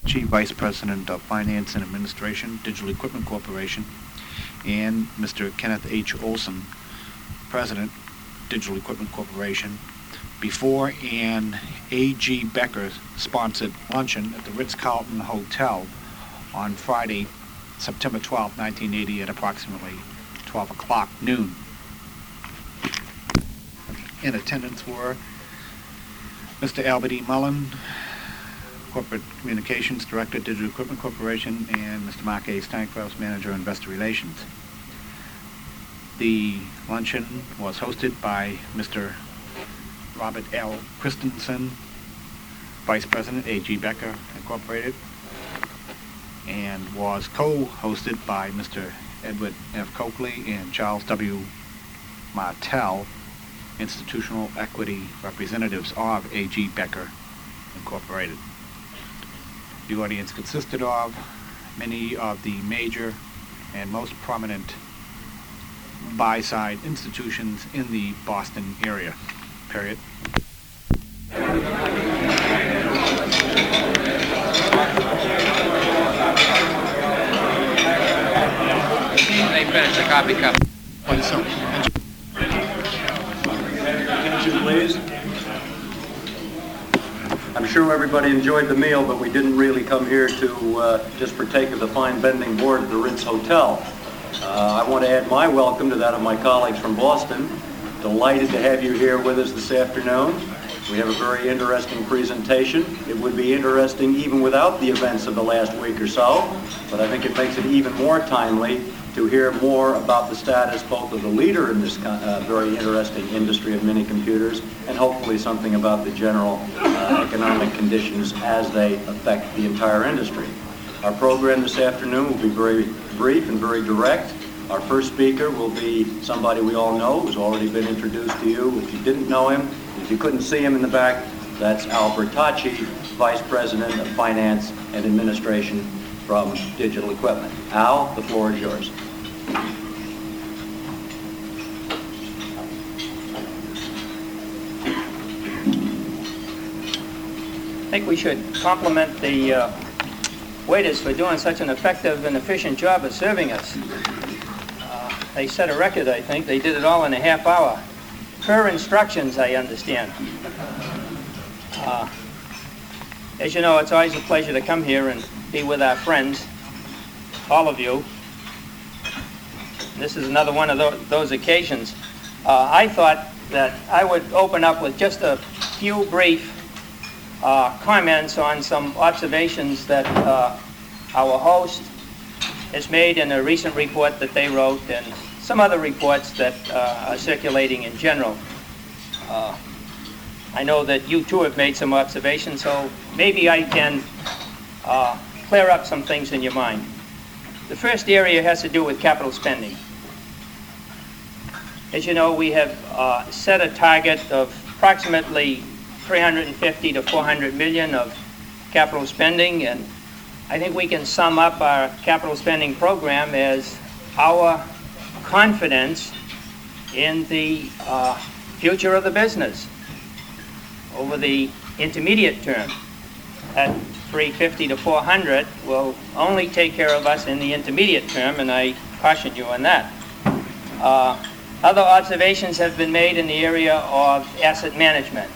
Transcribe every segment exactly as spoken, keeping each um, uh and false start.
Albertacci, Vice President of Finance and Administration, Digital Equipment Corporation, and Mister Kenneth H. Olson, President, Digital Equipment Corporation, before an A G. Becker sponsored luncheon at the Ritz-Carlton Hotel on Friday, September twelfth, nineteen eighty at approximately twelve o'clock noon. In attendance were Mister Albert E. Mullen, Corporate Communications Director, Digital Equipment Corporation, and Mister Mark A. Steinkraus, Manager, Investor Relations. The luncheon was hosted by Mister Robert L. Christensen, Vice President, A G. Becker Incorporated, and was co-hosted by Mister Edward F. Coakley and Charles W. Martell, Institutional Equity Representatives of A G. Becker Incorporated. The audience consisted of many of the major and most prominent buy-side institutions in the Boston area, period. They finished the coffee cup. What is so? Attention, please. I'm sure everybody enjoyed the meal, but we didn't really come here to uh, just partake of the fine bending board at the Ritz Hotel. Uh, I want to add my welcome to that of my colleagues from Boston. Delighted to have you here with us this afternoon. We have a very interesting presentation. It would be interesting even without the events of the last week or so, but I think it makes it even more timely to hear more about the status both of the leader in this uh, very interesting industry of mini computers and hopefully something about the general uh, economic conditions as they affect the entire industry. Our program this afternoon will be very brief and very direct. Our first speaker will be somebody we all know, who's already been introduced to you. If you didn't know him, if you couldn't see him in the back, that's Al Bertocci, Vice President of Finance and Administration from Digital Equipment. Al, the floor is yours. I think we should compliment the uh, waiters for doing such an effective and efficient job of serving us. Uh, they set a record, I think. They did it all in a half hour. Per instructions, I understand. Uh, as you know, it's always a pleasure to come here and be with our friends, all of you. This is another one of those, those occasions. Uh, I thought that I would open up with just a few brief uh, comments on some observations that uh, our host has made in a recent report that they wrote and some other reports that uh, are circulating in general. Uh, I know that you too have made some observations, so maybe I can uh, clear up some things in your mind. The first area has to do with capital spending. As you know, we have uh, set a target of approximately three hundred fifty to four hundred million of capital spending, and I think we can sum up our capital spending program as our confidence in the uh, future of the business over the intermediate term. At three hundred fifty to four hundred will only take care of us in the intermediate term, and I caution you on that. Uh, other observations have been made in the area of asset management.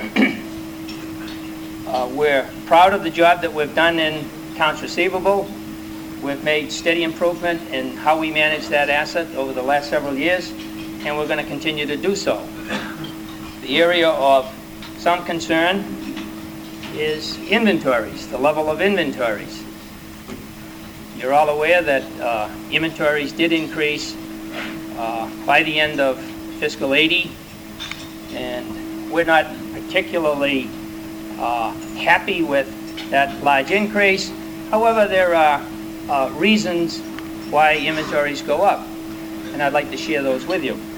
uh, we're proud of the job that we've done in accounts receivable. We've made steady improvement in how we manage that asset over the last several years, and we're going to continue to do so. The area of some concern is inventories, the level of inventories. You're all aware that uh, inventories did increase uh, by the end of fiscal eighty, and we're not particularly uh, happy with that large increase. However, there are uh, reasons why inventories go up, and I'd like to share those with you.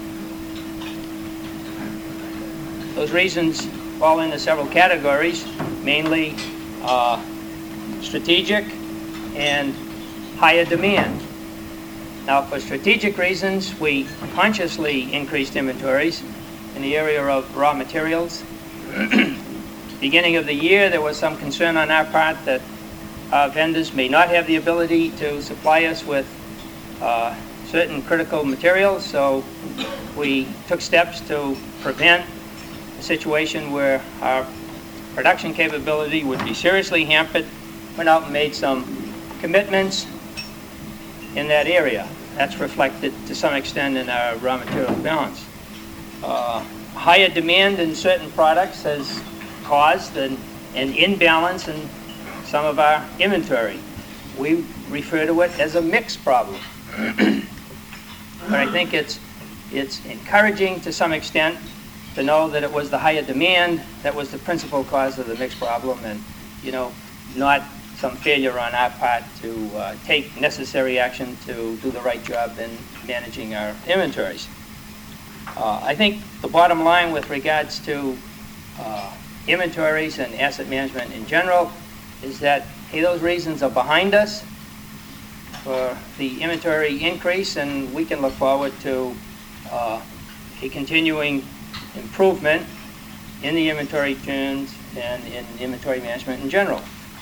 Those reasons fall into several categories, mainly uh, strategic and higher demand. Now, for strategic reasons, we consciously increased inventories in the area of raw materials. Beginning of the year, there was some concern on our part that our vendors may not have the ability to supply us with uh, certain critical materials, so we took steps to prevent a situation where our production capability would be seriously hampered. Went out and made some commitments in that area. That's reflected to some extent in our raw material balance. Uh, higher demand in certain products has caused an, an imbalance in some of our inventory. We refer to it as a mix problem. But I think it's, it's encouraging to some extent to know that it was the higher demand that was the principal cause of the mix problem, and, you know, not some failure on our part to uh, take necessary action to do the right job in managing our inventories. Uh, I think the bottom line with regards to uh, inventories and asset management in general is that, hey, those reasons are behind us for the inventory increase, and we can look forward to uh, a continuing improvement in the inventory turns and in inventory management in general.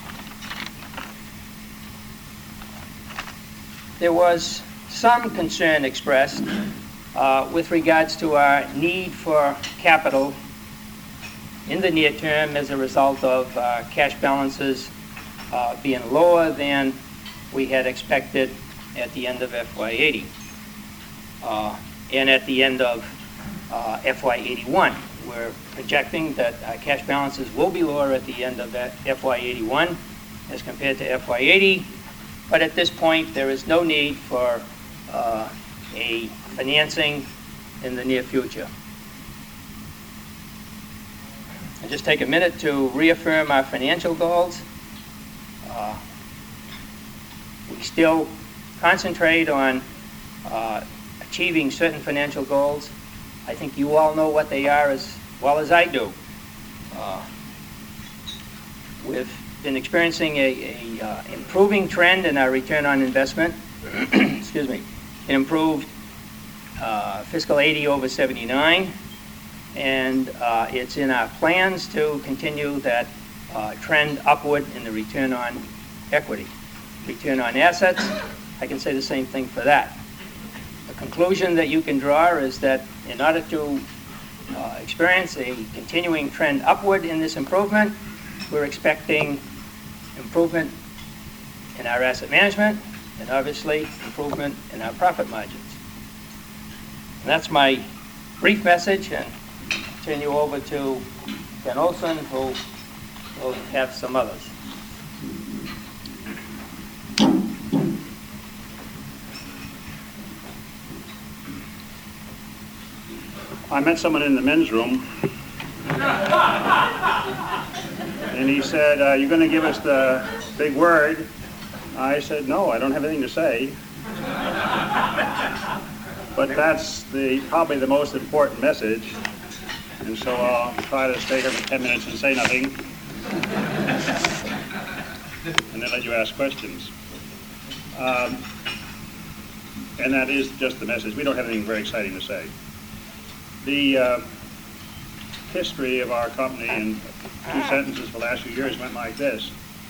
There was some concern expressed uh, with regards to our need for capital in the near term as a result of uh, cash balances uh, being lower than we had expected at the end of F Y eighty uh, and at the end of uh, F Y eighty-one. We're projecting that our cash balances will be lower at the end of F Y eighty-one as compared to F Y eighty, but at this point there is no need for uh, a financing in the near future. I'll just take a minute to reaffirm our financial goals. Uh, we still concentrate on uh, achieving certain financial goals. I think you all know what they are as well as I do. Uh, we've been experiencing a, a uh, improving trend in our return on investment. Excuse me. It improved uh, fiscal eighty over seventy-nine, and uh, it's in our plans to continue that uh, trend upward in the return on equity. Return on assets, I can say the same thing for that. The conclusion that you can draw is that in order to uh, experience a continuing trend upward in this improvement, we're expecting improvement in our asset management and obviously improvement in our profit margins. And that's my brief message, and I'll turn you over to Ken Olson, who will have some others. I met someone in the men's room, and he said, uh, "You're going to give us the big word?" I said, "No, I don't have anything to say." But that's the probably the most important message, and so I'll try to stay here for ten minutes and say nothing, and then let you ask questions. Um, and that is just the message. We don't have anything very exciting to say. The uh, history of our company in two sentences for the last few years went like this.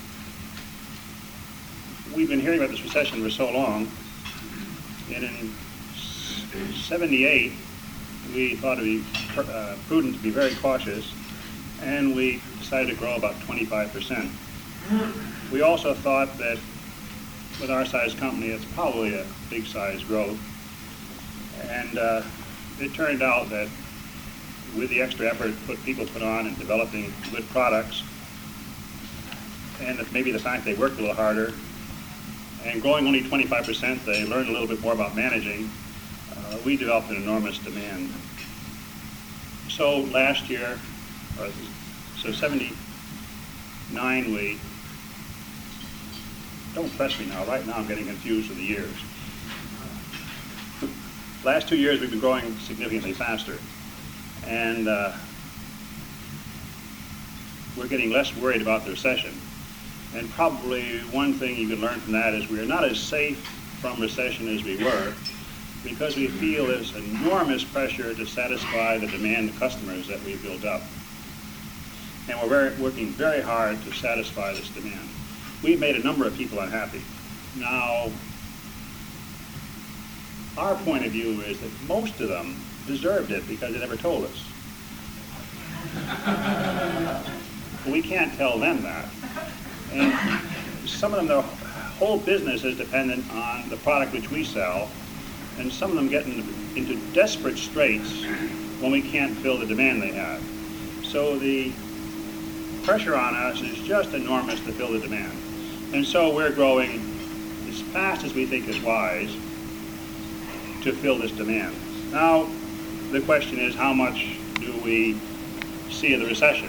We've been hearing about this recession for so long, and in seventy-eight, we thought it would be uh, prudent to be very cautious, and we decided to grow about twenty-five percent. We also thought that with our size company, it's probably a big size growth, and uh, it turned out that with the extra effort put people put on in developing good products, and that maybe the fact they worked a little harder, and growing only twenty-five percent, they learned a little bit more about managing, uh, we developed an enormous demand. So last year, or so seventy-nine, we, don't press me now, right now I'm getting confused with the years. Last two years we've been growing significantly faster, and uh, we're getting less worried about the recession. And probably one thing you can learn from that is we're not as safe from recession as we were, because we feel there's enormous pressure to satisfy the demand of customers that we've built up. And we're very, working very hard to satisfy this demand. we've made a number of people unhappy. Now, our point of view is that most of them deserved it because they never told us. We can't tell them that. And some of them, their whole business is dependent on the product which we sell, and some of them get into, into desperate straits when we can't fill the demand they have. So the pressure on us is just enormous to fill the demand. And so we're growing as fast as we think is wise to fill this demand. Now, the question is, how much do we see of the recession?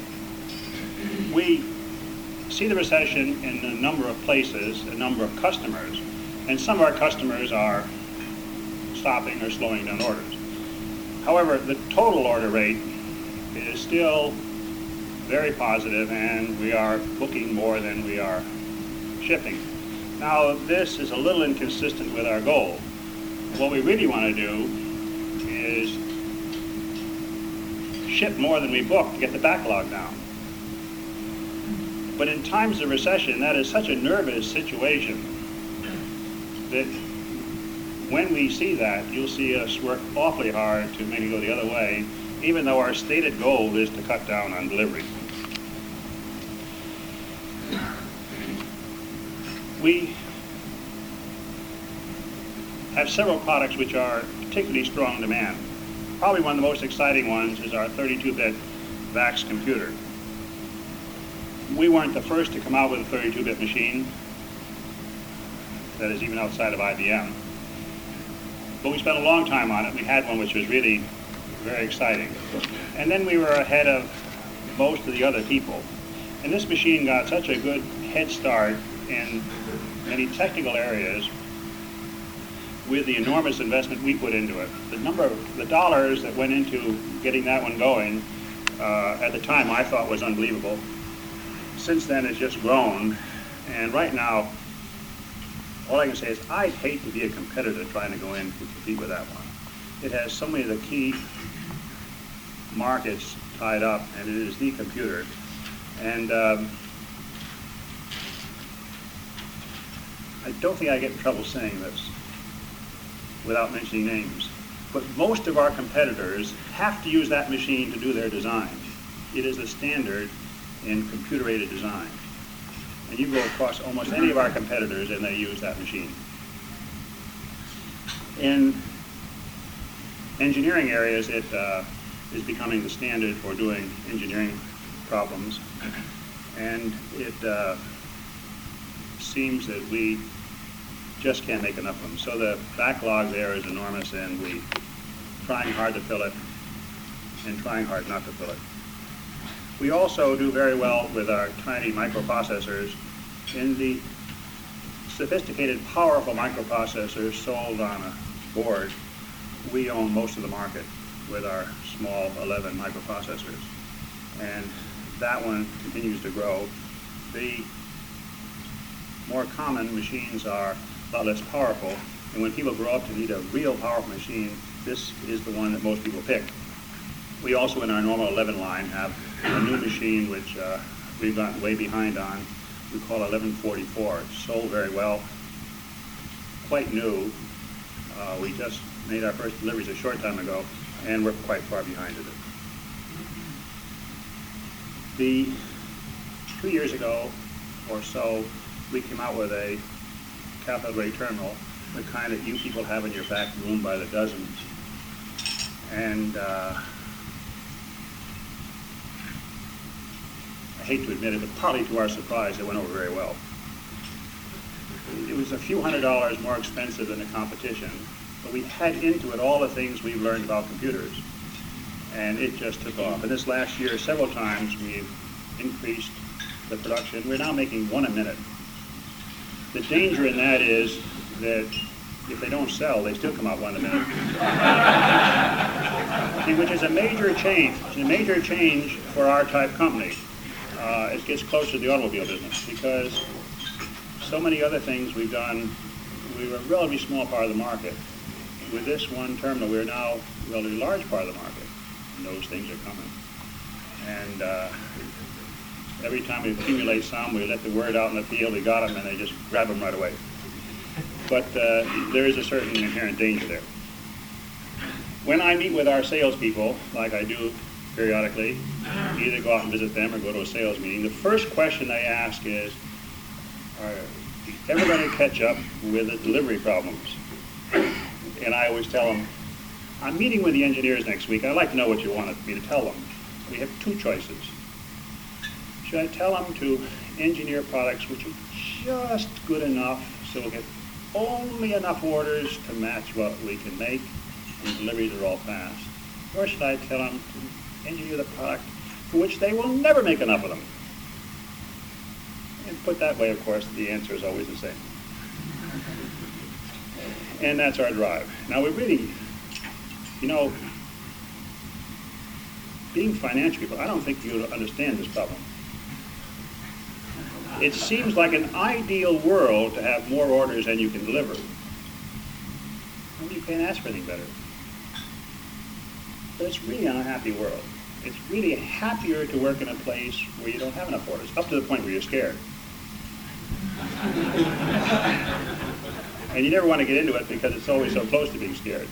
We see the recession in a number of places, a number of customers, and some of our customers are stopping or slowing down orders. However, the total order rate is still very positive, and we are booking more than we are shipping. Now, this is a little inconsistent with our goal. What we really want to do is ship more than we book to get the backlog down. But in times of recession, that is such a nervous situation that when we see that, you'll see us work awfully hard to make it go the other way, even though our stated goal is to cut down on delivery. We have several products which are particularly strong demand. Probably one of the most exciting ones is our thirty-two bit VAX computer. We weren't the first to come out with a thirty-two bit machine, that is even outside of I B M. But we spent a long time on it. We had one which was really very exciting. And then we were ahead of most of the other people. And this machine got such a good head start in many technical areas with the enormous investment we put into it. The number of the dollars that went into getting that one going uh, at the time I thought was unbelievable. Since then it's just grown, and right now all I can say is I'd hate to be a competitor trying to go in to compete with that one. It has so many of the key markets tied up, and it is the computer. And um, I don't think I get in trouble saying this without mentioning names, but most of our competitors have to use that machine to do their design. It is a standard in computer-aided design. And you go across almost any of our competitors and they use that machine. In engineering areas, it uh, is becoming the standard for doing engineering problems. And it uh, seems that we just can't make enough of them. So the backlog there is enormous, and we're trying hard to fill it and trying hard not to fill it. We also do very well with our tiny microprocessors. In the sophisticated, powerful microprocessors sold on a board, we own most of the market with our small eleven microprocessors. And that one continues to grow. The more common machines are a lot less powerful, and when people grow up to need a real powerful machine, this is the one that most people pick. We also, in our normal eleven line, have a new machine which uh, we've gotten way behind on. We call eleven forty-four. It's sold very well, quite new. Uh, we just made our first deliveries a short time ago, and we're quite far behind it. The two years ago or so, we came out with a cathode ray terminal, the kind that you people have in your back room by the dozen. And uh, I hate to admit it, but partly to our surprise, it went over very well. It was a few hundred dollars more expensive than the competition, but we had into it all the things we've learned about computers, and it just took off. And this last year, several times, we've increased the production. We're now making one a minute. The danger in that is that if they don't sell, they still come out one a minute. See, which is a major change. It's a major change for our type company. Uh, it gets closer to the automobile business because so many other things we've done, we were a relatively small part of the market. With this one terminal, we're now a relatively large part of the market, and those things are coming. And uh, Every time we accumulate some, we let the word out in the field, we got them, and they just grab them right away. But uh, there is a certain inherent danger there. When I meet with our salespeople, like I do periodically, either go out and visit them or go to a sales meeting, the first question they ask is, are you ever going to catch up with the delivery problems? And I always tell them, I'm meeting with the engineers next week. I'd like to know what you wanted me to tell them. We have two choices. Should I tell them to engineer products which are just good enough so we'll get only enough orders to match what we can make and deliveries are all fast? Or should I tell them to engineer the product for which they will never make enough of them? And put that way, of course, the answer is always the same. And that's our drive. Now we really, you know, being financial people, I don't think you understand this problem. It seems like an ideal world to have more orders than you can deliver. Well, you can't ask for anything better. But it's really an unhappy world. It's really happier to work in a place where you don't have enough orders, up to the point where you're scared. And you never want to get into it because it's always so close to being scared.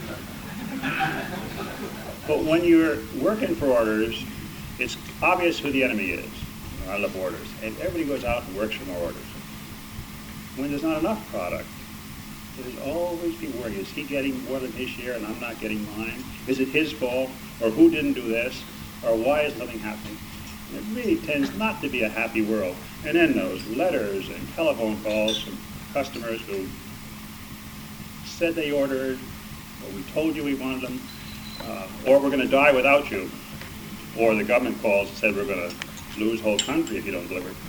But when you're working for orders, it's obvious who the enemy is. You know, I love orders. And everybody goes out and works for more orders. When there's not enough product, there's always be worry. Is he getting more than his share and I'm not getting mine? Is it his fault? Or who didn't do this? Or why is nothing happening? And it really tends not to be a happy world. And then those letters and telephone calls from customers who said they ordered, or we told you we wanted them, uh, or we're going to die without you, or the government calls and said we're going to lose whole country if you don't deliver.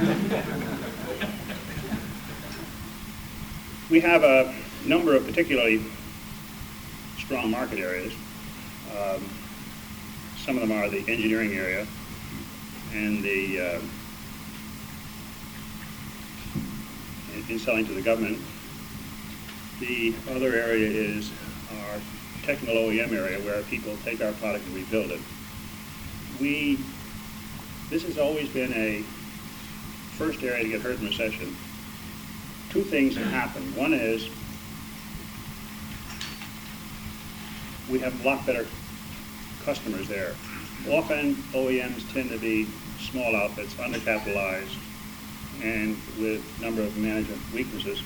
We have a number of particularly strong market areas. Um, some of them are the engineering area and the uh, in, in selling to the government. The other area is our technical O E M area where people take our product and rebuild it. We, this has always been a first area to get hurt in recession. Two things have happened. One is we have a lot better customers there. Often O E Ms tend to be small outfits, undercapitalized, and with a number of management weaknesses.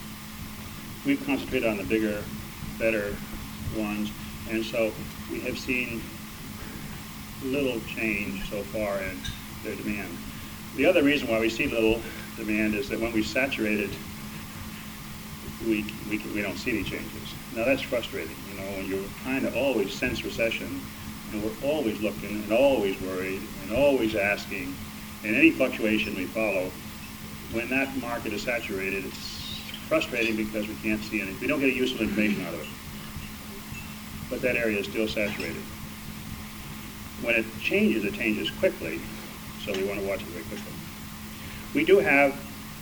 We've concentrated on the bigger, better ones, and so we have seen little change so far in their demand. The other reason why we see little demand is that when we saturate it, we, we, we don't see any changes. Now that's frustrating, you know, when you're trying to always sense recession, and we're always looking and always worried and always asking, and any fluctuation we follow, when that market is saturated, it's frustrating because we can't see any, we don't get useful information out of it. But that area is still saturated. When it changes, it changes quickly, so we want to watch it very quickly. We do have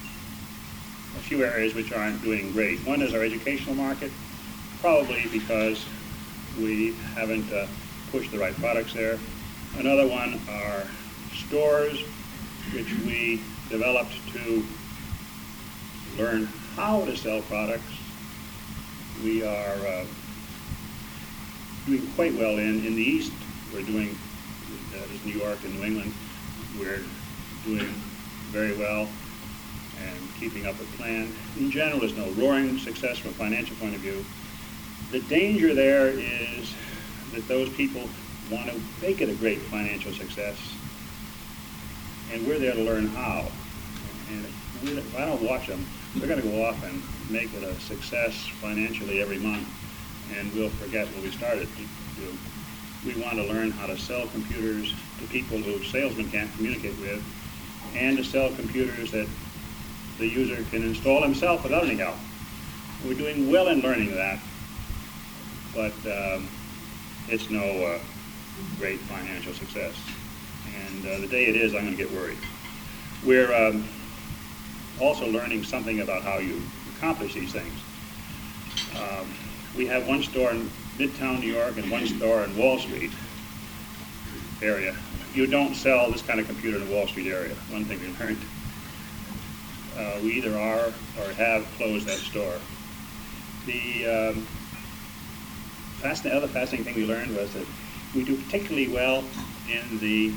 a few areas which aren't doing great. One is our educational market, probably because we haven't uh, pushed the right products there. Another one are stores, which we developed to learn how to sell products. We are uh, doing quite well in, in the East. We're doing, uh, is New York and New England, we're doing very well and keeping up with plan. In general, there's no roaring success from a financial point of view. The danger there is that those people want to make it a great financial success, and we're there to learn how. And if, we, if I don't watch them, they're going to go off and make it a success financially every month, and we'll forget what we started to do. We want to learn how to sell computers to people who salesmen can't communicate with, and to sell computers that the user can install himself without any help. We're doing well in learning that, but um, it's no uh, great financial success. And uh, the day it is, I'm going to get worried. We're um, also learning something about how you accomplish these things. Um, we have one store in Midtown New York and one store in Wall Street area. you don't sell this kind of computer in the Wall Street area. One thing we learned. Uh, we either are or have closed that store. The um, fascinating, other fascinating thing we learned was that we do particularly well in the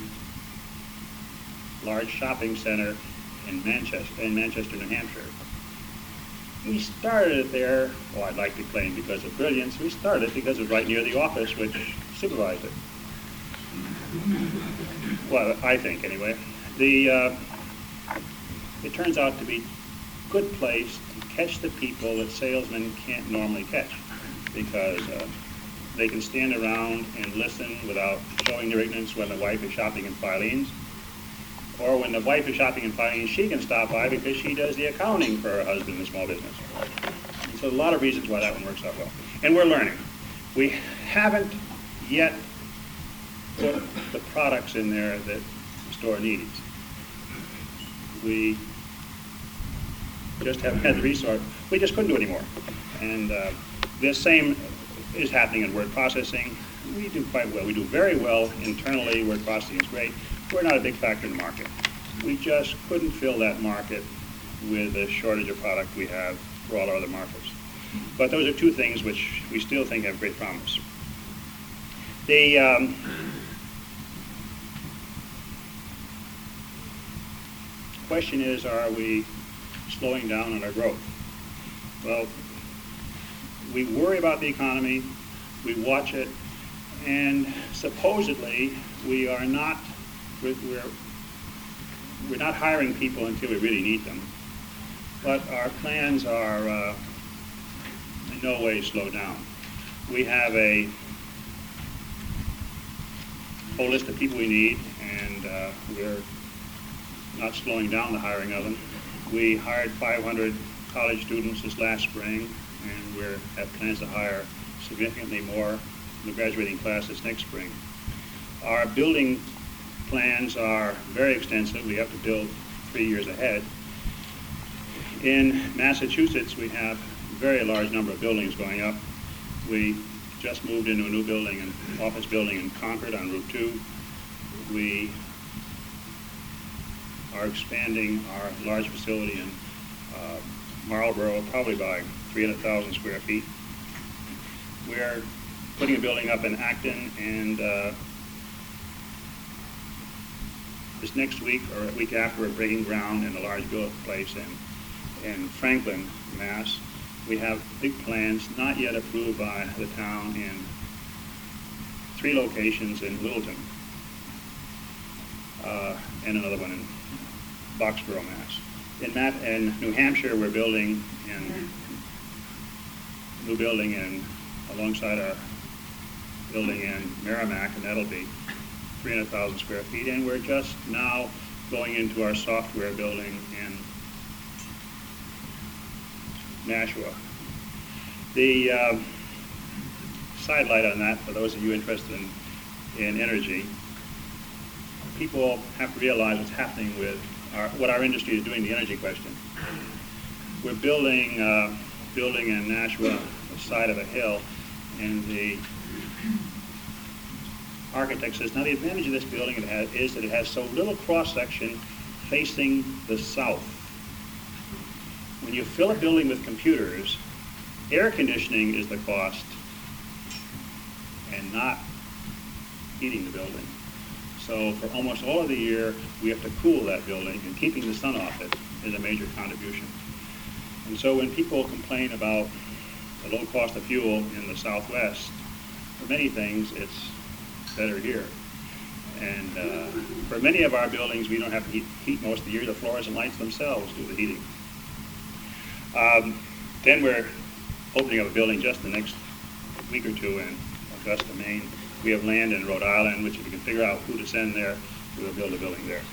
large shopping center in Manchester, in Manchester, New Hampshire. We started it there, well, I'd like to claim because of brilliance. We started it because it was right near the office which supervised it. Well, I think anyway. The uh, it turns out to be a good place to catch the people that salesmen can't normally catch, because uh, they can stand around and listen without showing their ignorance when the wife is shopping in Filene's, or when the wife is shopping in Filene's, she can stop by because she does the accounting for her husband in small business. And so a lot of reasons why that one works out well. And we're learning. We haven't yet put the products in there that the store needs. We just haven't had the resource. We just couldn't do it anymore. And uh, this same is happening in word processing. We do quite well. We do very well internally. Word processing is great. We're not a big factor in the market. We just couldn't fill that market with the shortage of product we have for all our other markets. But those are two things which we still think have great promise. The um, question is, are we slowing down on our growth? Well, we worry about the economy, we watch it, and supposedly we are not we're we're not hiring people until we really need them. But our plans are uh, in no way slowed down. We have a whole list of people we need, and uh, we're not slowing down the hiring of them. We hired five hundred college students this last spring, and we have plans to hire significantly more in the graduating class this next spring. Our building plans are very extensive. We have to build three years ahead. In Massachusetts, we have a very large number of buildings going up. We just moved into a new building, an office building in Concord on Route two. We are expanding our large facility in uh, Marlborough, probably by three hundred thousand square feet. We're putting a building up in Acton, and uh, this next week or a week after, we're breaking ground in a large build place in, in Franklin, Mass. We have big plans, not yet approved by the town, in three locations in Littleton, uh, and another one in Boxborough, Mass. In, Matt, in New Hampshire, we're building in a new building in alongside our building in Merrimack, and that'll be three hundred thousand square feet. And we're just now going into our software building in Nashua. The uh, sidelight on that, for those of you interested in, in energy, people have to realize what's happening with our, what our industry is doing to the energy question. We're building uh, building in Nashua, the side of a hill, and the architect says, now the advantage of this building it has, is that it has so little cross-section facing the south. When you fill a building with computers, air conditioning is the cost and not heating the building. So for almost all of the year, we have to cool that building, and keeping the sun off it is a major contribution. And so when people complain about the low cost of fuel in the Southwest, for many things, it's better here. And uh, for many of our buildings, we don't have to heat, heat most of the year. The floors and lights themselves do the heating. Um, then we're opening up a building just the next week or two in Augusta, Maine. We have land in Rhode Island, which if you can figure out who to send there, we'll build a building there.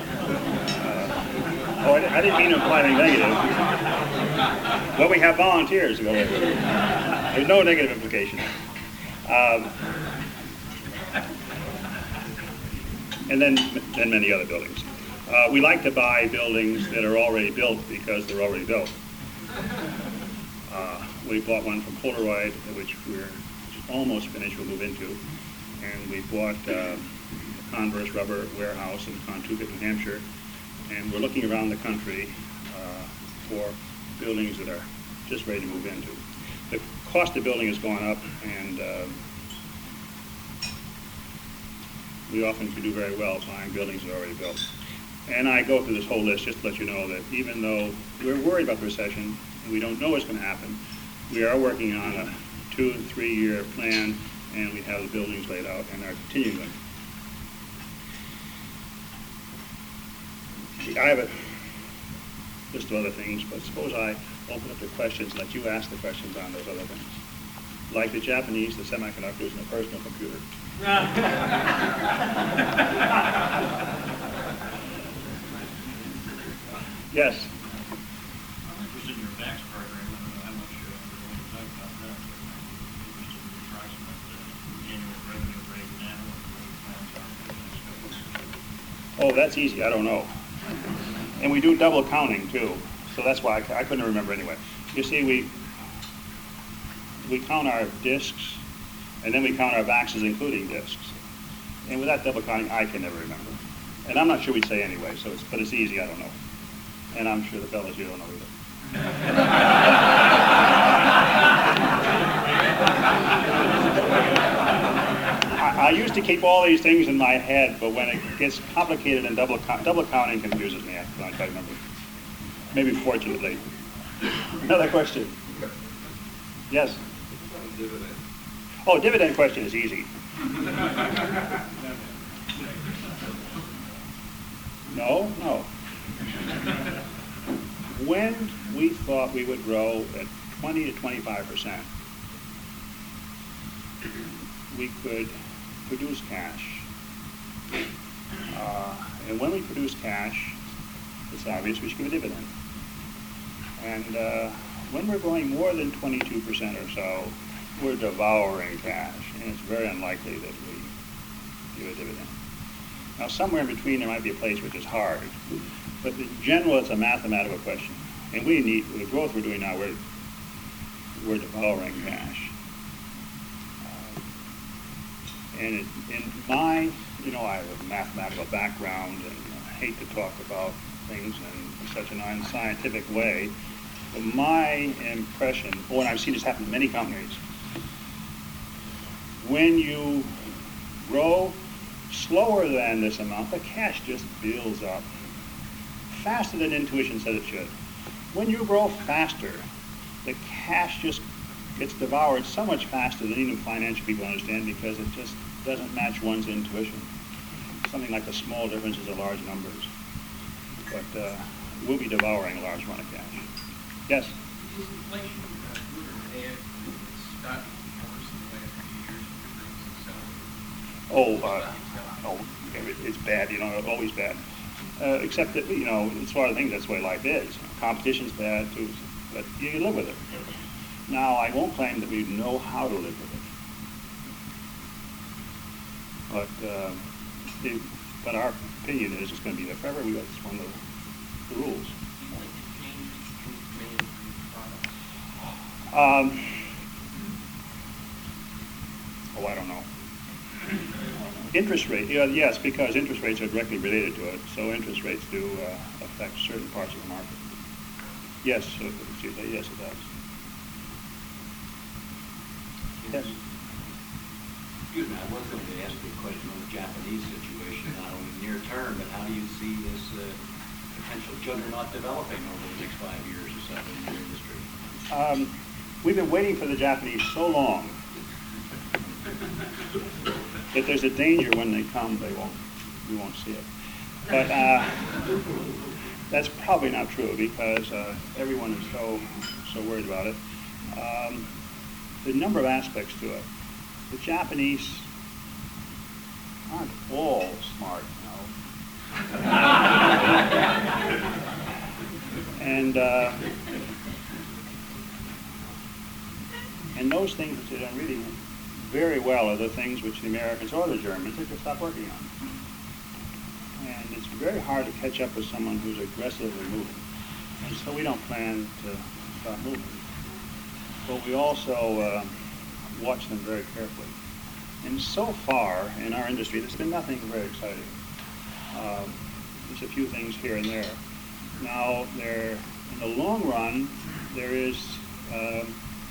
Uh, oh, I, I didn't mean to imply anything negative. Well, we have volunteers to go with it. There's no negative implication. Um, and then, then many other buildings. Uh, we like to buy buildings that are already built because they're already built. Uh, we bought one from Polaroid, which we're almost finished, we'll move into. And we bought uh, a Converse Rubber Warehouse in Contoocook, New Hampshire, and we're looking around the country uh, for buildings that are just ready to move into. The cost of building has gone up, and uh, we often can do very well buying buildings that are already built. And I go through this whole list just to let you know that even though we're worried about the recession and we don't know what's going to happen, we are working on a two, three-year plan, and we have the buildings laid out and are continuing them. I have a list of other things, but suppose I open up the questions and let you ask the questions on those other things. Like the Japanese, the semiconductors, and the personal computer. Yes. I'm interested in your V A X program. I don't know how much uh, we're going to talk about that, but I'm interested in the approximate uh, annual revenue rate now and what the plans are for the next couple of years. Oh, that's easy. I don't know. And we do double counting too, so that's why I, I couldn't remember anyway. You see, we we count our discs, and then we count our V A Xs including discs. And without double counting, I can never remember. And I'm not sure we'd say anyway. So, it's, but it's easy. I don't know. And I'm sure the fellas you don't know either. I, I used to keep all these things in my head, but when it gets complicated and double count, double counting confuses me. I can't quite remember. Maybe fortunately. Another question. Yes. Oh, dividend question is easy. No, no. When we thought we would grow at twenty to twenty-five percent, we could produce cash. Uh, and when we produce cash, it's obvious we should give a dividend. And uh, when we're growing more than twenty-two percent or so, we're devouring cash, and it's very unlikely that we give a dividend. Now, somewhere in between, there might be a place which is hard, but in general, it's a mathematical question. And we need, with the growth we're doing now, we're, we're devouring cash. Uh, and it, in my, you know, I have a mathematical background, and I hate to talk about things in such an unscientific way, but my impression, oh, and I've seen this happen in many companies, when you grow slower than this amount, the cash just builds up faster than intuition said it should. When you grow faster, the cash just gets devoured so much faster than even financial people understand, because it just doesn't match one's intuition. Something like the small differences of large numbers. But uh, we'll be devouring a large amount of cash. Yes? Is inflation uh, good or bad? It's gotten worse in the last few years with things and so Oh, uh, oh, it- it's bad, you know, always bad. Uh, except that, you know, it's one of the things, that's the way life is. Competition's bad too, but you live with it. Now, I won't claim that we know how to live with it. But, uh, it, but our opinion is it's going to be there forever. We got one of the, the rules. do you think it changes demand for products? Um, oh, I don't know. Interest rate, yeah, yes, because interest rates are directly related to it. So interest rates do uh, affect certain parts of the market. Yes, so, yes, it does. Yes. Excuse me, I was going to ask you a question on the Japanese situation, not only near term, but how do you see this uh, potential juggernaut developing over the next five years or so in your industry? Um, we've been waiting for the Japanese so long that there's a danger when they come, they won't, we won't see it. But uh, that's probably not true, because uh, everyone is so so worried about it. Um, there's a number of aspects to it. The Japanese aren't all smart, you know. and uh, and those things which are done really very well are the things which the Americans or the Germans have just stopped working on. And it's very hard to catch up with someone who's aggressively moving. And so we don't plan to stop moving. But we also uh, watch them very carefully. And so far in our industry, there's been nothing very exciting. Um, There's a few things here and there. Now, there, in the long run, there is, um,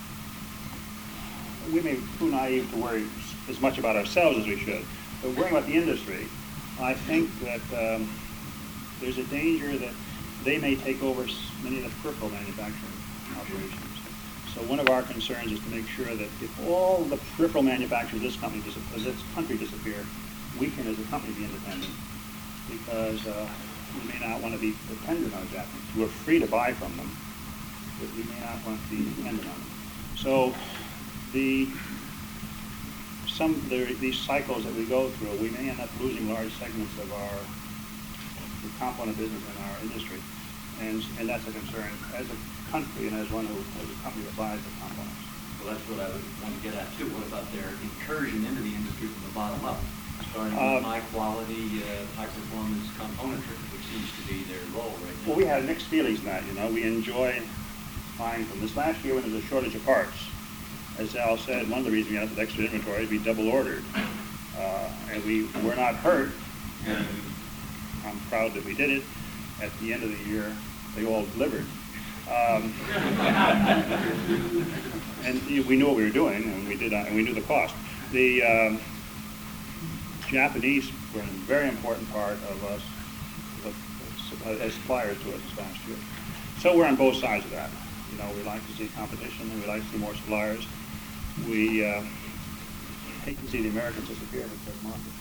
we may be too naive to worry as much about ourselves as we should, but worrying about the industry, I think that um, there's a danger that they may take over s- many of the peripheral manufacturing operations. So one of our concerns is to make sure that if all the peripheral manufacturers of this company, dis- of this country disappear, we can, as a company, be independent, because uh, we may not want to be dependent on Japanese. We're free to buy from them, but we may not want to be dependent on them. So the some the, these cycles that we go through, we may end up losing large segments of our the component business in our industry, and and that's a concern as a country and as one who as a company that buys the components. Well, that's what I would want to get at too. What about their incursion into the industry from the bottom up, starting with Um, high quality, uh, high performance componentry, which seems to be their role right now? Well, we had mixed feelings on that. You know, we enjoy buying from this last year when there was a shortage of parts. As Al said, one of the reasons we had the extra inventory is we double ordered, uh, and we were not hurt. And I'm proud that we did it. At the end of the year, they all delivered. Um, and you know, we knew what we were doing, and we did, uh, and we knew the cost. The um, Japanese were a very important part of us of, as suppliers to us this last year. So we're on both sides of that. You know, we like to see competition, and we like to see more suppliers. We uh, hate to see the Americans disappear from certain markets.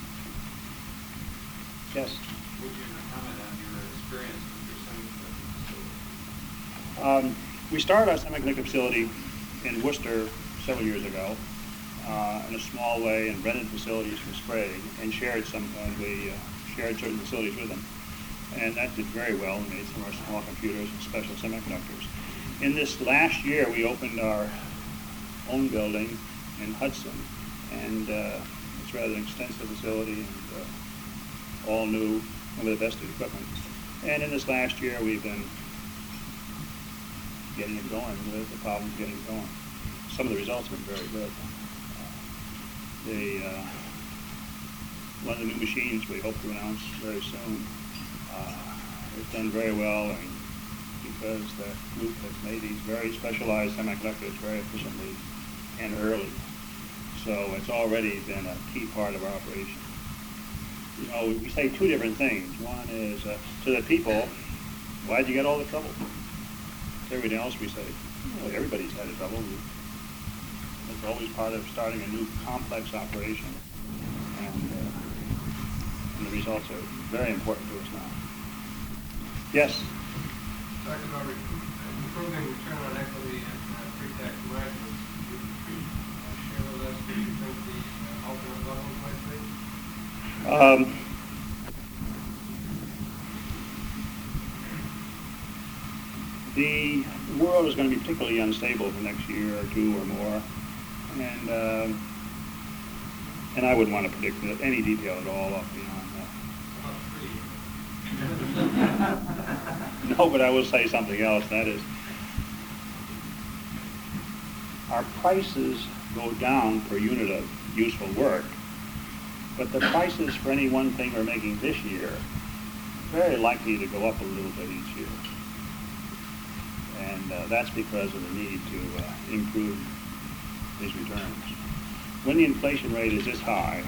Yes. Would you comment on your experience with your semiconductor facility? Um, we started our semiconductor facility in Worcester several years ago, uh, in a small way, and rented facilities from Sprague, and shared some. Uh, we uh, shared certain facilities with them, and that did very well. We made some of our small computers and special semiconductors. In this last year, we opened our own building in Hudson, and uh, it's rather an extensive facility and uh, all new and with the best equipment. And in this last year, we've been getting it going with the problems getting it going. Some of the results have been very good. Uh, the, uh, one of the new machines we hope to announce very soon uh, it's done very well, and because the group has made these very specialized semiconductors very efficiently and early. So it's already been a key part of our operation. You know, we say two different things. One is uh, to the people, why'd you get all the trouble? To everything else we say, well, everybody's had a trouble. It's always part of starting a new complex operation. And, uh, and the results are very important to us now. Yes? Talking about improving return on equity and uh, pre-tax margins, could you uh, share with us what you think the uh, ultimate levels might be? Um, the world is going to be particularly unstable for the next year or two or more, and um, and I wouldn't want to predict any detail at all up beyond that. About three. No, but I will say something else. That is, our prices go down per unit of useful work, but the prices for any one thing we're making this year very likely to go up a little bit each year. And uh, that's because of the need to uh, improve these returns. When the inflation rate is this high,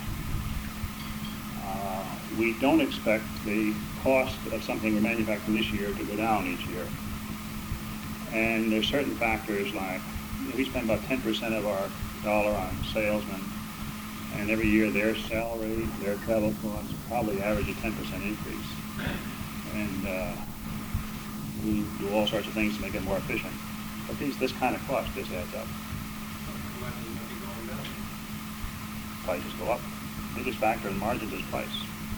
uh, we don't expect the cost of something we're manufacturing this year to go down each year. And there's certain factors like, you know, we spend about ten percent of our dollar on salesmen, and every year their salary, their travel costs probably average a ten percent increase. And uh, we do all sorts of things to make it more efficient. But these, this kind of cost just adds up. Might be maybe going down. Prices go up. The biggest factor in margins is price.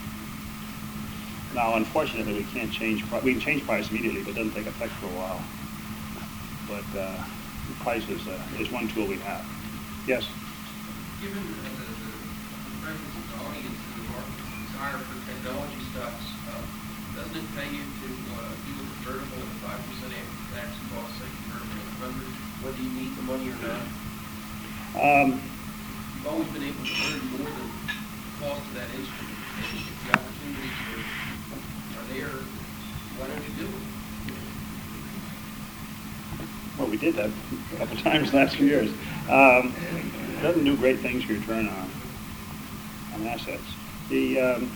Now, unfortunately, we can't change, pri- we can change price immediately, but it doesn't take effect for a while. But uh, the price is, uh, is one tool we have. Yes? Given uh, the, the preference of the audience and the market's desire for technology stocks, uh, doesn't it pay you to uh, do a convertible at five percent after tax costs, say convertible at one hundred, whether you need the money or not? Um, you've always been able to earn more than the cost of that instrument. And if the opportunities are, are there, why don't you do it? Well, we did that a couple times the last few years. Um, it doesn't do great things for your return on, on assets. The, um,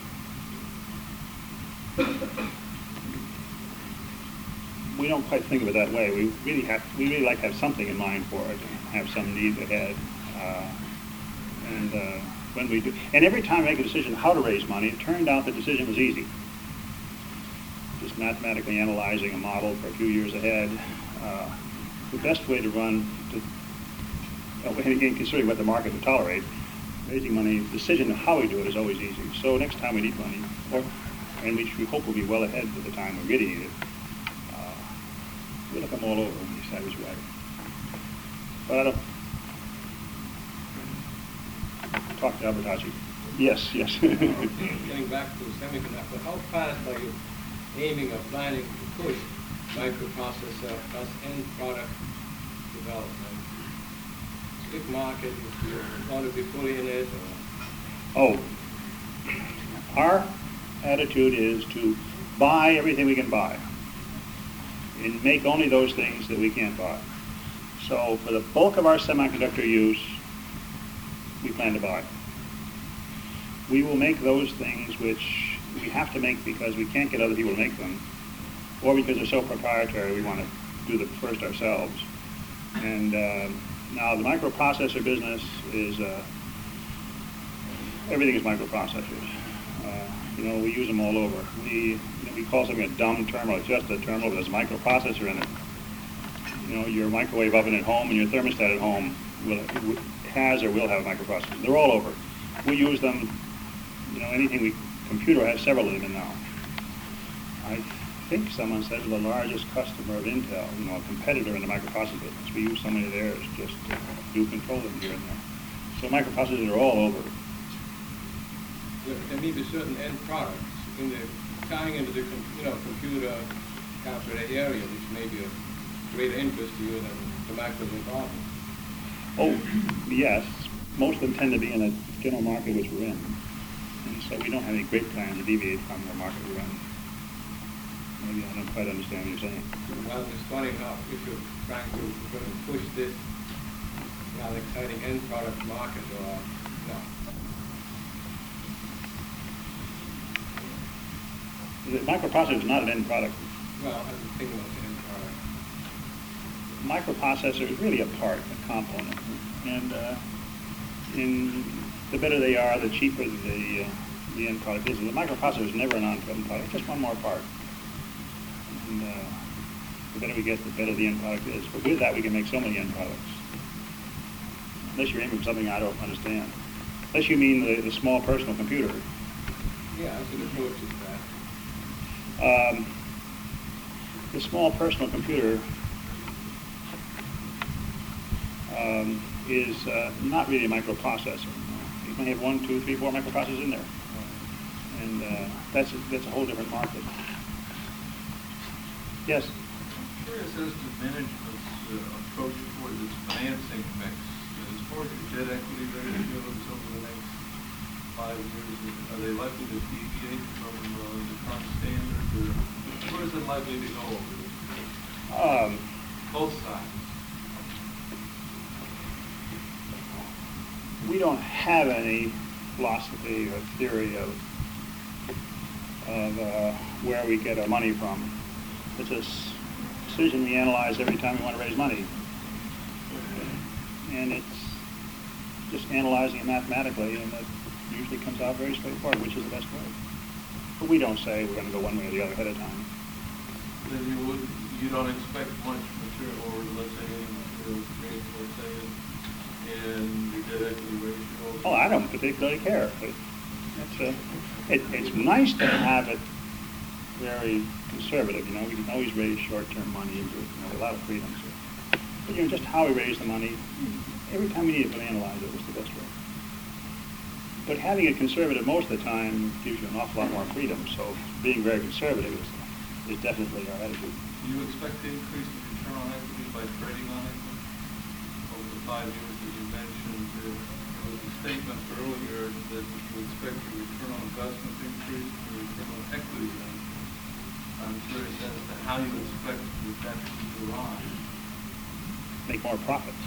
we don't quite think of it that way. We really have, we really like to have something in mind for it, have some need ahead. Uh, and uh, when we do, and every time we make a decision how to raise money, it turned out the decision was easy. Just mathematically analyzing a model for a few years ahead. Uh, the best way to run, to, uh, and again, considering what the market would tolerate, raising money, the decision of how we do it is always easy. So next time we need money, or, and which we hope will be well ahead of the time we really need it, uh, we'll look them all over and decide which way. But I don't, talk to Albertacci. Yes, yes. Getting back to semiconductor, how fast are you aiming or planning to push microprocessor plus end product development? Big market, if you want to be fully in it, or? Oh, our attitude is to buy everything we can buy and make only those things that we can't buy. So for the bulk of our semiconductor use, we plan to buy. We will make those things which we have to make because we can't get other people to make them, or because they're so proprietary we want to do them first ourselves. And uh, now the microprocessor business is, uh, everything is microprocessors. Uh, you know, we use them all over. We, you know, we call something a dumb terminal. It's just a terminal, but there's a microprocessor in it. You know, your microwave oven at home and your thermostat at home will, has or will have a microprocessor. They're all over. We use them, you know, anything we, computer has several of them in now. I think someone said we're the largest customer of Intel, you know, a competitor in the microprocessor business. We use so many of theirs just to do control them here and there. So microprocessors are all over. There may be certain end products in the tying into the com- you know computer calculator area, which may be of greater interest to you than the macros involved. Oh, yes. Most of them tend to be in a general market which we're in. And so we don't have any great plans to deviate from the market we're in. Maybe I don't quite understand what you're saying. Well, it's funny how if you're trying to sort of push this rather exciting end product market, or no. The microprocessor is not an end product. Well, I was thinking about the end product. Microprocessor is really a part, a component. And uh, in the better they are, the cheaper the uh, the end product is. And the microprocessor is never an end product, just one more part. And uh, the better we get, the better the end product is. But with that, we can make so many end products. Unless you're aiming for something I don't understand. Unless you mean the, the small personal computer. Yeah, I should approach it that. Um, the small personal computer um, is uh, not really a microprocessor. You may have one, two, three, four microprocessors in there. And uh, that's, a, that's a whole different market. Yes? I'm curious as to management's uh, approach towards its financing mix. As far as your debt equity ratios over the next five years, are they likely to deviate from uh, the current standard? Or where is it likely to go over this? Um, Both sides. we don't have any philosophy or theory of, of uh, where we get our money from. It's a s- decision we analyze every time we want to raise money. And it's just analyzing it mathematically, and it usually comes out very straightforward, which is the best way. But we don't say we're going to go one way or the other ahead of time. Then you would, you don't expect much material, or let's say any material change, let's say, in the debt equity ratio? Oh, I don't particularly care. But it's, uh, it, it's nice to have it very conservative. You know, we can always raise short-term money into it. You know, a lot of freedom. So. But you know, just how we raise the money, every time we need it, we'll analyze it. What's the best way? But having it conservative most of the time gives you an awful lot more freedom. So being very conservative is, is definitely our attitude. Do you expect to increase the return on equity by trading on equity over the five years that you mentioned? Uh, statement earlier that you expect your return on investment to increase and your return on equity to increase. I'm curious as to how you expect that that to arise. Make more profits.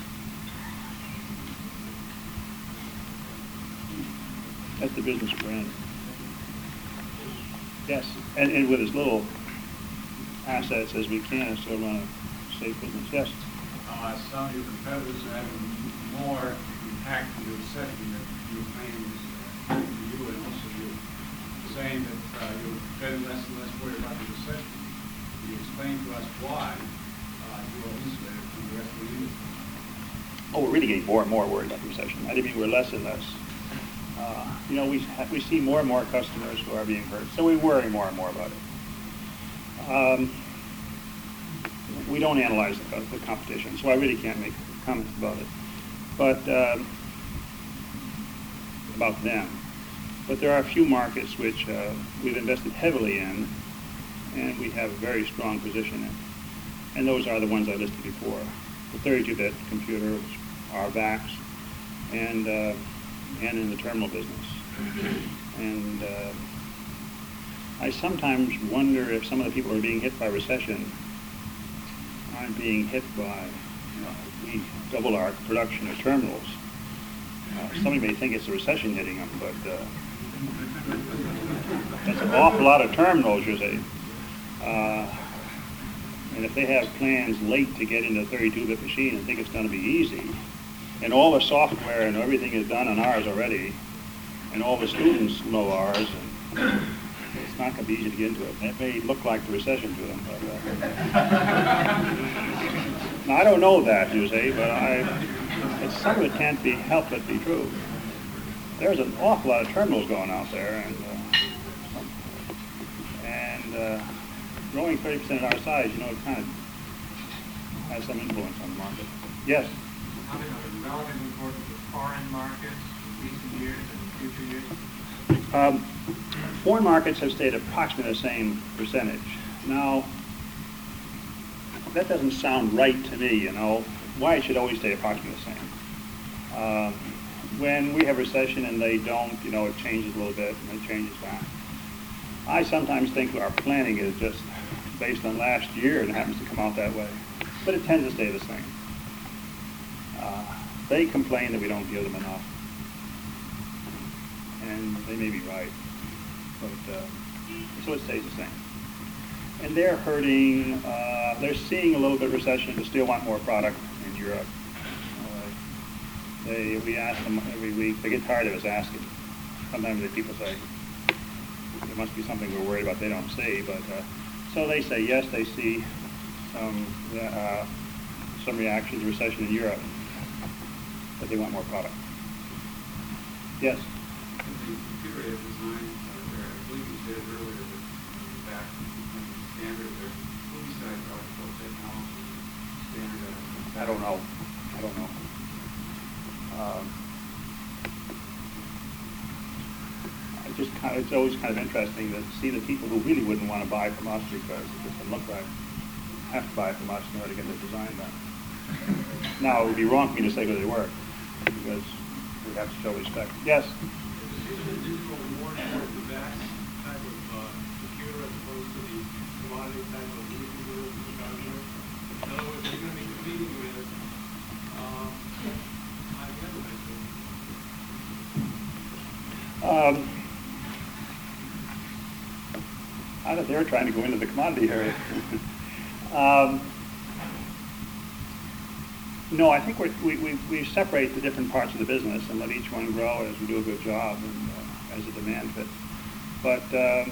That's the business we're in. Yes, and, and with as little assets as we can, still run a safe business. Yes. Uh, some of your competitors are having more impact to the recession that you claim is uh, to you, and also you're saying that uh, you're getting less and less worried about the recession. Can you explain to us why uh, you are insulated from the rest of the industry? Oh, we're really getting more and more worried about the recession. I didn't mean we're less and less. Uh, you know, we ha- we see more and more customers who are being hurt, so we worry more and more about it. Um, we don't analyze the, the competition, so I really can't make comments about it. But um, about them. But there are a few markets which uh, we've invested heavily in, and we have a very strong position in. And those are the ones I listed before: the thirty-two bit computers, our V A Cs, and uh, and in the terminal business. And uh, I sometimes wonder if some of the people who are being hit by recession aren't being hit by, you know, we double our production of terminals. Uh, somebody may think it's a recession hitting them, but uh, that's an awful lot of terminals, you see. Uh, and if they have plans late to get into a thirty-two bit machine and think it's going to be easy, and all the software and everything is done on ours already, and all the students know ours, and it's not going to be easy to get into it. That may look like the recession to them, but uh, now, I don't know that, you see, but I, it's, some of it can't be helped but be true. There's an awful lot of terminals going out there, and uh, and uh, growing thirty percent at our size, you know, it kind of has some influence on the market. Yes? How about the relative importance of foreign markets in recent years and future years? Um, foreign markets have stayed approximately the same percentage. Now, that doesn't sound right to me, you know. Why it should always stay approximately the same. Um, when we have recession and they don't, you know, it changes a little bit and it changes back. I sometimes think our planning is just based on last year and it happens to come out that way. But it tends to stay the same. Uh, they complain that we don't give them enough. And they may be right. But, uh, so it stays the same. And they're hurting, uh, they're seeing a little bit of recession, but still want more product in Europe. Uh, they, we ask them every week, they get tired of us asking. Sometimes the people say, there must be something we're worried about they don't see, but, uh, so they say, yes, they see some, uh, some reaction to recession in Europe, but they want more product. Yes? In the computer aided design, uh, there, I believe you said earlier that the back standard, there's besides artificial technology standardized. I don't know. I don't know. Um, I just kind of, it's always kind of interesting to see the people who really wouldn't want to buy from us because it doesn't look right, have to buy from us in order to get the design done. Now, it would be wrong for me to say who they were because we have to show respect. Yes? Is the digital more towards the V A X type of uh, computer as opposed to the commodity type of movie computer that you got here? In other words, you're going to be competing with um, I B M eventually. Um, I thought they were trying to go into the commodity area. um, no, I think we're, we, we, we separate the different parts of the business and let each one grow as we do a good job and uh, as the demand fits. But um,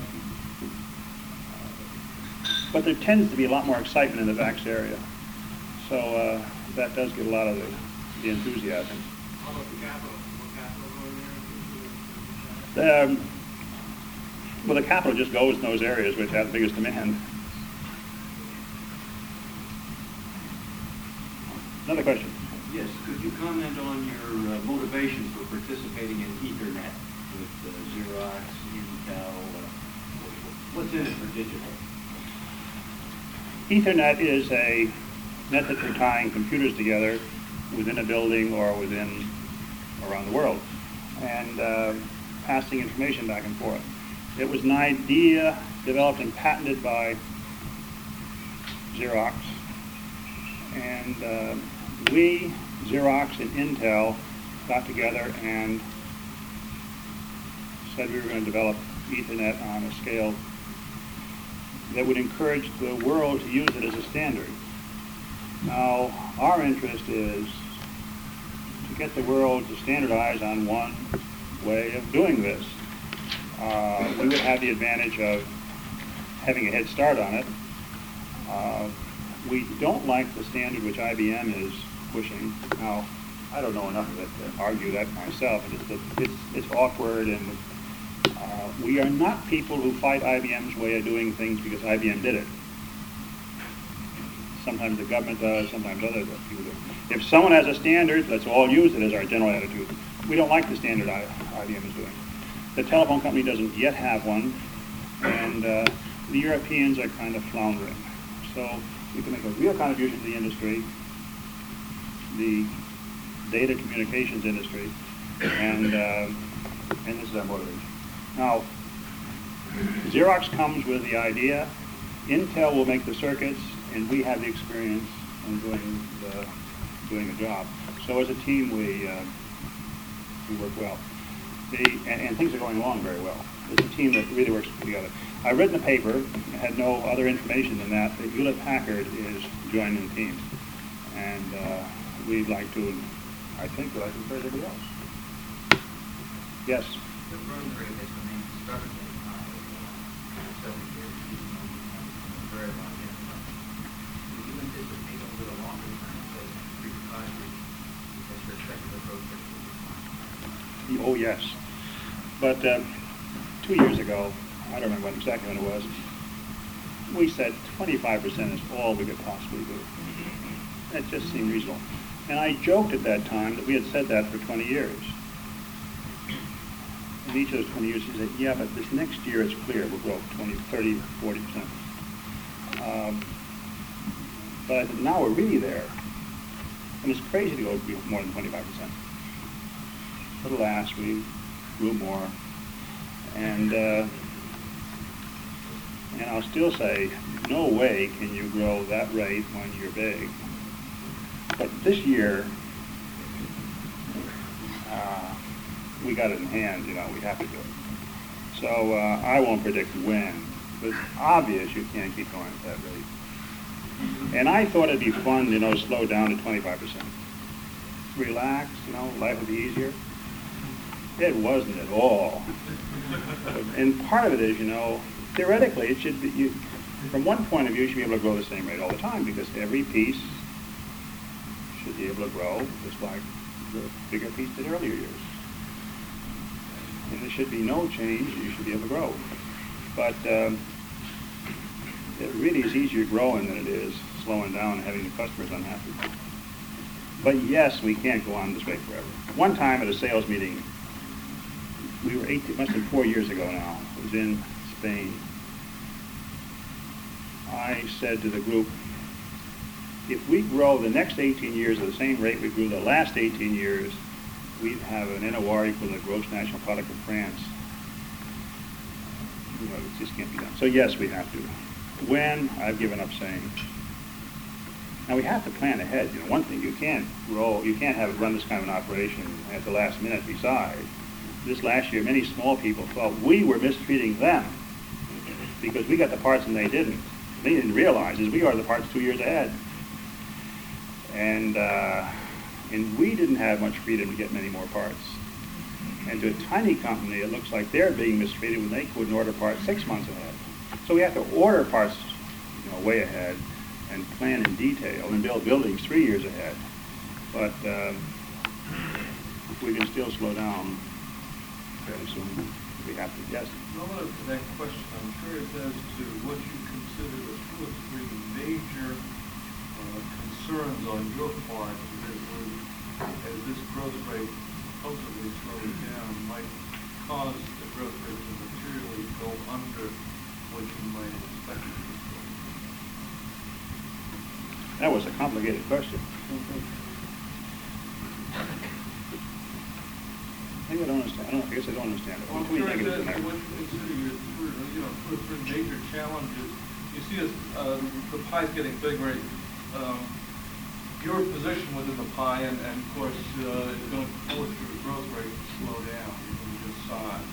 but there tends to be a lot more excitement in the V A X area. So uh, that does get a lot of the, the enthusiasm. How about the capital? More capital going there? Um, well, the capital just goes in those areas which have the biggest demand. Another question? Yes, could you comment on your uh, motivation for participating in Ethernet with uh, Xerox, Intel? Uh, what's in it for digital? Ethernet is a method for tying computers together within a building or within around the world. and uh, passing information back and forth. It was an idea developed and patented by Xerox, and uh, we, Xerox and Intel, got together and said we were going to develop Ethernet on a scale that would encourage the world to use it as a standard. Now, our interest is to get the world to standardize on one way of doing this. Uh, we would have the advantage of having a head start on it. Uh, we don't like the standard which I B M is pushing. Now, I don't know enough of it to argue that myself. It's, it's, it's awkward, and uh, we are not people who fight I B M's way of doing things because I B M did it. Sometimes the government does, sometimes other people do. If someone has a standard, let's all use it, as our general attitude. We don't like the standard I, IBM is doing. The telephone company doesn't yet have one, and uh, the Europeans are kind of floundering. So we can make a real contribution to the industry, the data communications industry, and, uh, and this is our motivation. Now, Xerox comes with the idea, Intel will make the circuits, and we have the experience in doing the, doing the job. So as a team, we, uh, we work well. The, and, and things are going along very well. It's a team that really works together. I read in the paper, I had no other information than that, that Hewlett-Packard is joining the team. And uh, we'd like to, I think, we'd like to encourage everybody else. Yes? The growth rate has remained stubbornly high over the last several years, even though we have a very long income. Do you anticipate over the longer term, say three to five years, that your secular growth rate will decline? Oh, yes. But uh, two years ago, I don't remember exactly when it was, we said twenty-five percent is all we could possibly do. That just seemed reasonable. And I joked at that time that we had said that for twenty years. In each of those twenty years, he said, yeah, but this next year it's clear we'll grow twenty, thirty, forty percent. Um, but I said, now we're really there. And it's crazy to go more than twenty-five percent. But alas, we grew more. And, uh, and I'll still say, no way can you grow that rate when you're big. But this year, uh, we got it in hand, you know, we have to do it. So uh, I won't predict when. It's obvious you can't keep going at that rate. And I thought it'd be fun, you know, to slow down to twenty-five percent. Relax, you know, life would be easier. It wasn't at all. And part of it is, you know, theoretically, it should be, you, from one point of view, you should be able to grow the same rate all the time, because every piece should be able to grow just like the bigger piece did earlier years. And there should be no change, you should be able to grow. But um, it really is easier growing than it is slowing down and having the customers unhappy. But yes, we can't go on this way forever. One time at a sales meeting, we were eighteen, must have been four years ago now, it was in Spain. I said to the group, if we grow the next eighteen years at the same rate we grew the last eighteen years, we'd have an N O R equal to the gross national product of France. You know, it just can't be done. So yes, we have to. When, I've given up saying. Now we have to plan ahead. You know, one thing, you can't grow, you can't have it run this kind of an operation at the last minute. Besides, this last year, many small people thought we were mistreating them because we got the parts and they didn't. They didn't realize is we are the parts two years ahead. And uh, and we didn't have much freedom to get many more parts. And to a tiny company, it looks like they're being mistreated when they couldn't order parts six months ahead. So we have to order parts, you know, way ahead and plan in detail and build buildings three years ahead. But um, we can still slow down fairly soon. We have to, yes. Relative to that question, I'm curious as to what you consider the two or three major uh, concerns on your part that would, as this growth rate supposedly slows down, might cause the growth rate to materially go under what you might expect it to go. That was a complicated question. Maybe I don't understand. I don't. I guess I don't understand it. Well, What do you sure, think it is in that- there? when you consider your, three- you know, two or three major challenges, you see as, uh, the pie's getting bigger, um, your position within the pie, and, and of course, uh, it's going to force your growth rate to slow down because of your size.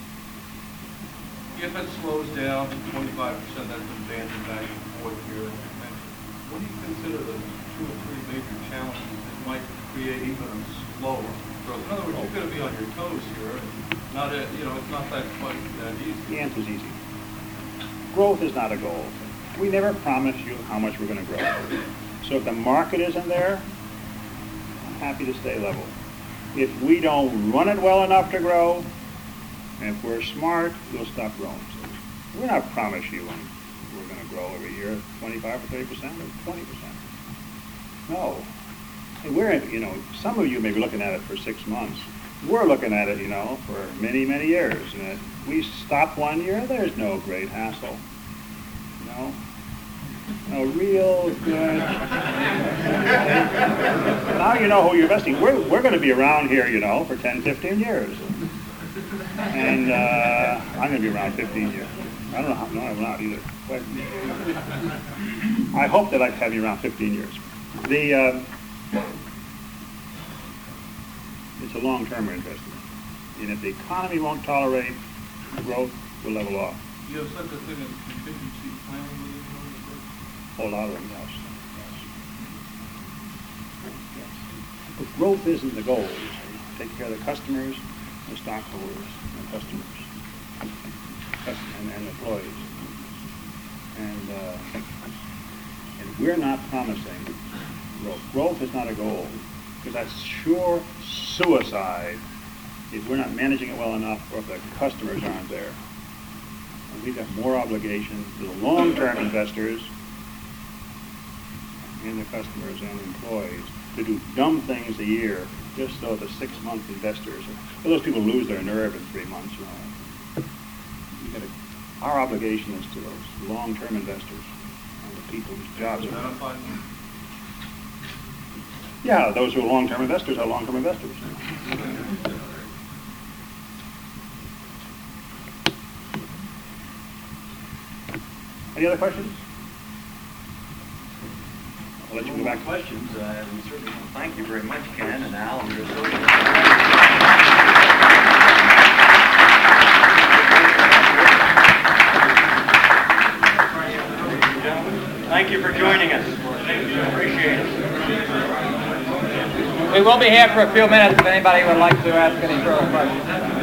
If it slows down to twenty-five percent, that's been banted back and forth here. And what do you consider the two or three major challenges that might create even a slower growth? In other words, you're going to be on your toes here. Not a, you know, it's not that quite that easy. The answer's easy. Growth is not a goal. We never promise you how much we're going to grow. So if the market isn't there, I'm happy to stay level. If we don't run it well enough to grow, and if we're smart, we'll stop growing. So we're not promising you we're going to grow every year twenty-five or thirty percent or twenty percent. No. And we're, you know, some of you may be looking at it for six months. We're looking at it, you know, for many, many years. And if we stop one year, there's no great hassle. You know? No, real good. Now you know who you're investing. We're, we're going to be around here, you know, for ten, fifteen years. And uh, I'm going to be around fifteen years. I don't know how, no, I'm not either. But I hope that I have you around fifteen years. The, uh, it's a long-term investment. And if the economy won't tolerate growth, we'll level off. You have such a thing as contingency planning within your organization? A whole lot of them, yes. yes. yes. But growth isn't the goal. Take care of the customers, the stockholders, and customers, and, and employees. And, uh, and we're not promising growth. Growth is not a goal, because that's sure suicide if we're not managing it well enough or if the customers aren't there. And we've got more obligation to the long-term investors and the customers and employees to do dumb things a year just so the six-month investors, well, those people lose their nerve in three months. You know. We gotta, our obligation is to those long-term investors and the people whose jobs are. Identify them. Yeah, those who are long-term investors are long-term investors. Any other questions? I'll let you go back to questions. Uh, we certainly want to thank you very much, Ken and Al, and your associates. Thank you for joining us. Appreciate it. We will be here for a few minutes if anybody would like to ask any further questions.